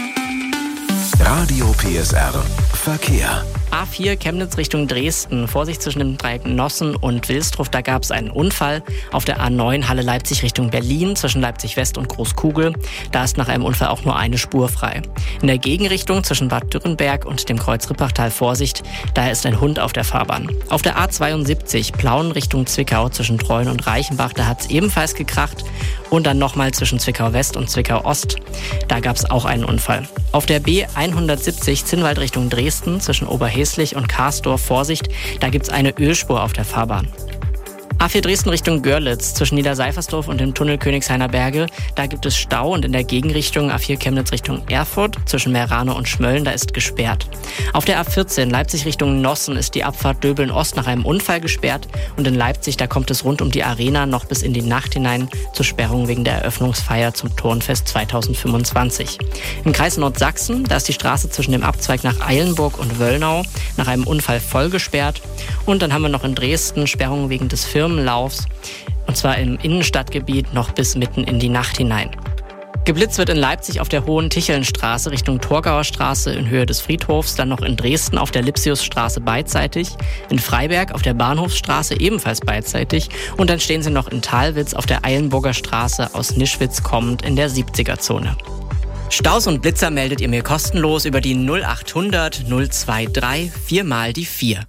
Radio P S R Verkehr. A vier Chemnitz Richtung Dresden. Vorsicht zwischen dem Dreieck Nossen und Wilsdruff. Da gab es einen Unfall. Auf der A neun Halle Leipzig Richtung Berlin zwischen Leipzig West und Großkugel. Da ist nach einem Unfall auch nur eine Spur frei. In der Gegenrichtung zwischen Bad Dürrenberg und dem Kreuz Rippachtal Vorsicht. Da ist ein Hund auf der Fahrbahn. Auf der A zweiundsiebzig Plauen Richtung Zwickau zwischen Treuen und Reichenbach. Da hat es ebenfalls gekracht. Und dann nochmal zwischen Zwickau West und Zwickau Ost. Da gab es auch einen Unfall. Auf der B hundertsiebzig Zinnwald Richtung Dresden zwischen Oberhäslich und Karsdorf Vorsicht. Da gibt es eine Ölspur auf der Fahrbahn. A vier Dresden Richtung Görlitz zwischen Niederseifersdorf und dem Tunnel Königshainer Berge. Da gibt es Stau und in der Gegenrichtung A vier Chemnitz Richtung Erfurt zwischen Meerane und Schmölln, da ist gesperrt. Auf der A vierzehn Leipzig Richtung Nossen ist die Abfahrt Döbeln-Ost nach einem Unfall gesperrt und in Leipzig, da kommt es rund um die Arena noch bis in die Nacht hinein zur Sperrung wegen der Eröffnungsfeier zum Turnfest zweitausendfünfundzwanzig. Im Kreis Nordsachsen, da ist die Straße zwischen dem Abzweig nach Eilenburg und Wöllnau nach einem Unfall voll gesperrt. Und dann haben wir noch in Dresden Sperrungen wegen des Firmenlaufs, und zwar im Innenstadtgebiet noch bis mitten in die Nacht hinein. Geblitzt wird in Leipzig auf der Hohen Tichelnstraße Richtung Torgauer Straße in Höhe des Friedhofs, dann noch in Dresden auf der Lipsiusstraße beidseitig, in Freiberg auf der Bahnhofsstraße ebenfalls beidseitig und dann stehen sie noch in Thalwitz auf der Eilenburger Straße aus Nischwitz kommend in der siebziger-Zone. Staus und Blitzer meldet ihr mir kostenlos über die null achthundert null dreiundzwanzig vier mal die vier.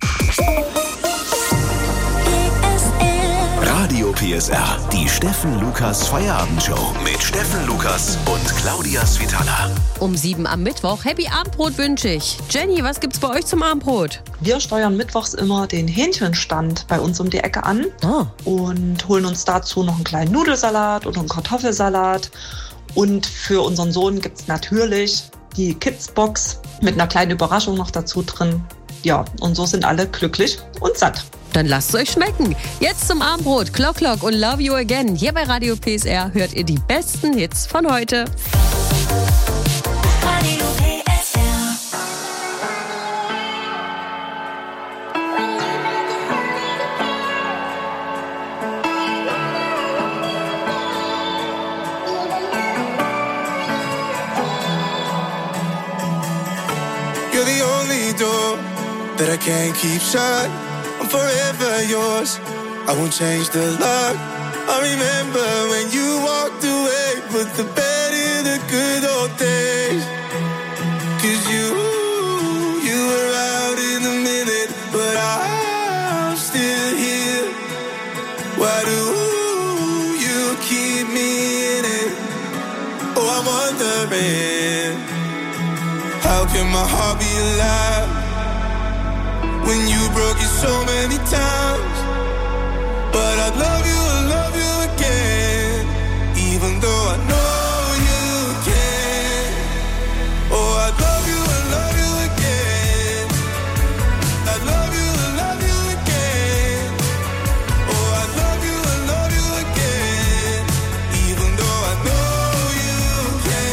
Radio P S R, die Steffen Lukas Feierabendshow mit Steffen Lukas und Claudia Svitala. Um sieben am Mittwoch. Happy Abendbrot wünsche ich. Jenny, was gibt's bei euch zum Abendbrot? Wir steuern mittwochs immer den Hähnchenstand bei uns um die Ecke an oh. und holen uns dazu noch einen kleinen Nudelsalat oder einen Kartoffelsalat. Und für unseren Sohn gibt's natürlich die Kidsbox mit einer kleinen Überraschung noch dazu drin. Ja, und so sind alle glücklich und satt. Dann lasst es euch schmecken. Jetzt zum Abendbrot. Clock Clock und Love You Again. Hier bei Radio P S R hört ihr die besten Hits von heute. Radio P S R. You're the only door that I can't keep shut. I'm forever yours. I won't change the lock. I remember when you walked away, put the bed in the good old days. Cause you, you were out in a minute, but I'm still here. Why do you keep me in it? Oh, I'm wondering, how can my heart be alive when you broke it so many times? But I'd love you, I'd love you again, even though I know you can. Oh, I'd love you, I'd love you again. I'd love you, I'd love you again. Oh, I'd love you, I'd love you again, even though I know you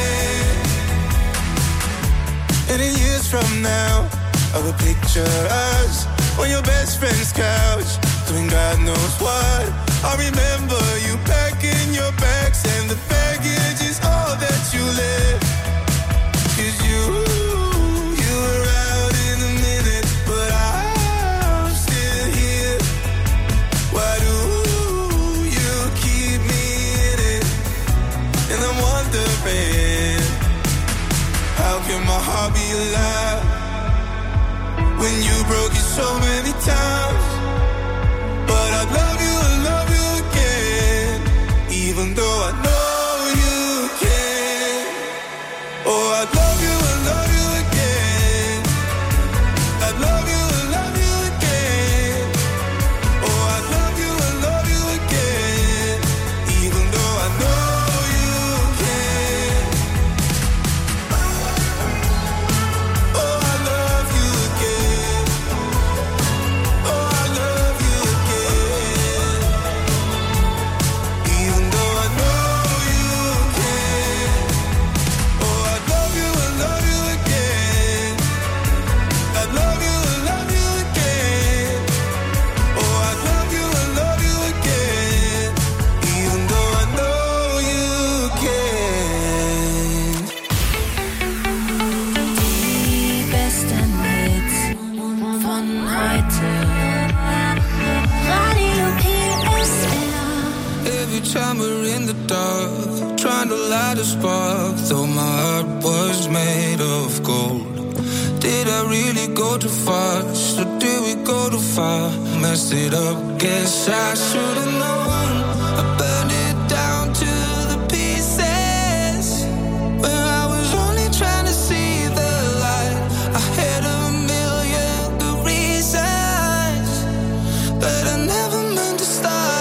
can. And in years from now, I will picture us on your best friend's couch, doing God knows what. I remember you packing your bags and the baggage is all that you left. Cause you, you were out in a minute, but I'm still here. Why do you keep me in it? And I'm wondering, how can my heart be alive when you broke it so many times? But I'd love you, I'd love you again, even though I know you can. Oh, I'd love you, I'd love you again. I'd love you, I'd love you again. Oh, I'd love you, I'd love you again, even though I know you can. Oh, I love you again. Oh, I love you again, even though I know you can. Oh, I love you, I love you again. I love you, I love you again. Oh, I love you, I love you again, even though I know you can. Die besten Hits von heute. Radio P S R. Every time we're in the dark, trying to light a spark, though my heart was made of gold. Did I really go too fast, or did we go too far? Messed it up, guess I should've known. I burned it down to the pieces, when I was only trying to see the light. I had a million good reasons, but I never meant to start.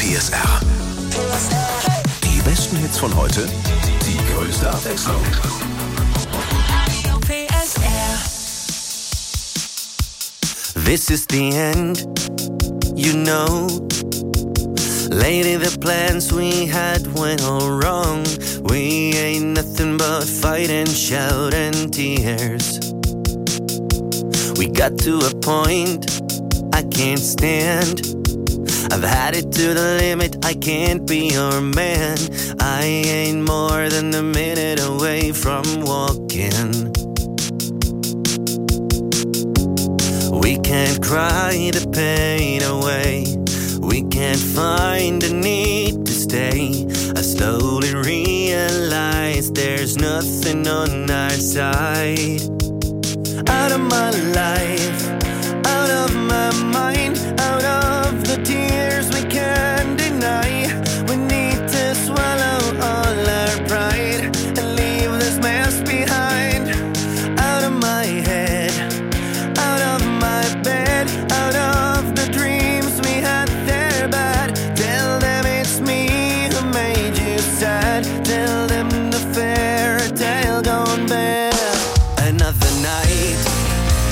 P S R. Die besten Hits von heute, die größte Abwechslung. Radio P S R. This is the end, you know. Lately the plans we had went all wrong. We ain't nothing but fight and shout and tears. We got to a point I can't stand. I've had it to the limit, I can't be your man. I ain't more than a minute away from walking. We can't cry the pain away. We can't find the need to stay. I slowly realize there's nothing on our side. Out of my life, out of my mind.